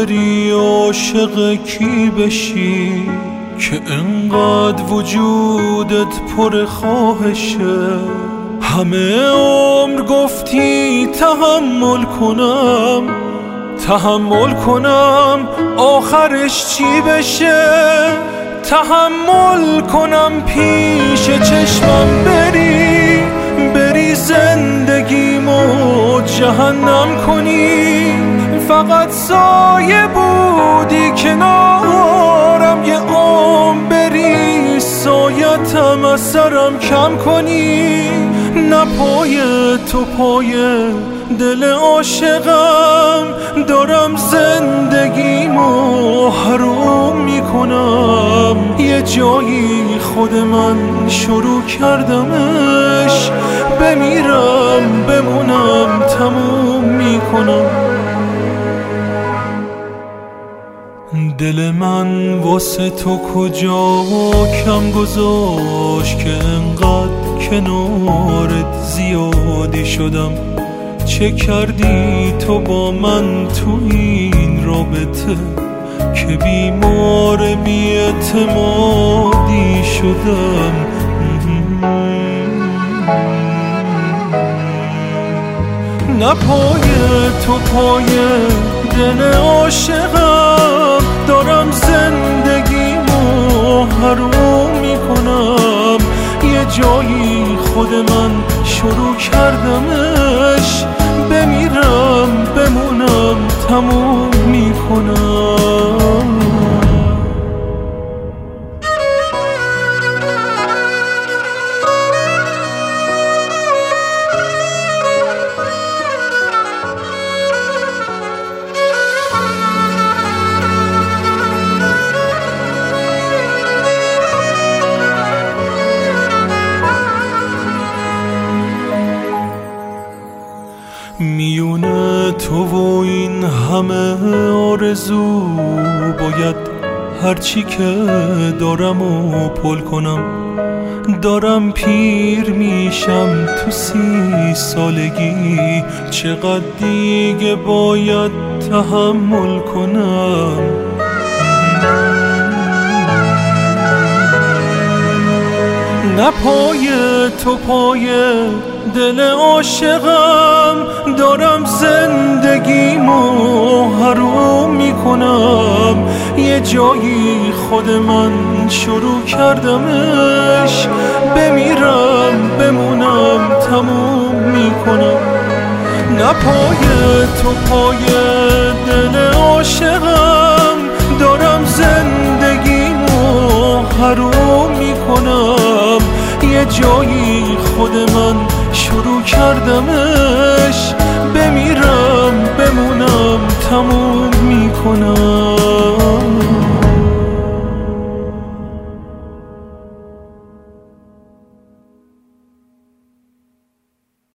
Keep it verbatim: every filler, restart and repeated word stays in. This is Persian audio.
بری عاشق کی بشی که انقدر وجودت پر خواهشه؟ همه عمر گفتی تحمل کنم تحمل کنم، آخرش چی بشه؟ تحمل کنم پیش چشمم بری بری زندگیمو جهنم کنی؟ فقط سایه بودی کنارم یه عمر بری سایتم از سرم کم کنی؟ نه پای تو پای دل عاشقم دارم زندگیمو حروم میکنم. یه جایی خود من شروع کردمش، بمیرم بمونم تموم میکنم. دل من واسه تو کجا کم گذاشت که انقدر کنارت زیادی شدم؟ چه کردی تو با من تو این رابطه که بیمار بی‌اعتمادی شدم؟ نه پای تو پای دل عاشقم دارم زندگیمو حروم میکنم. یه جایی خود من شروع کردمش، بمیرم بمونم تموم میکنم. میونه تو و این همه آرزو باید هرچی که دارم و پل کنم. دارم پیر میشم تو سی سالگی، چقدر دیگه باید تحمل کنم؟ نه پای تو پای دل عاشقم دارم زندگیمو حروم میکنم. یه جایی خود من شروع کردمش، بمیرم بمونم تموم میکنم. نه پای تو پای دل عاشقم دارم زندگیمو حروم میکنم. یه جایی خود من شروع کردمش، بمیرم بمونم تموم میکنم.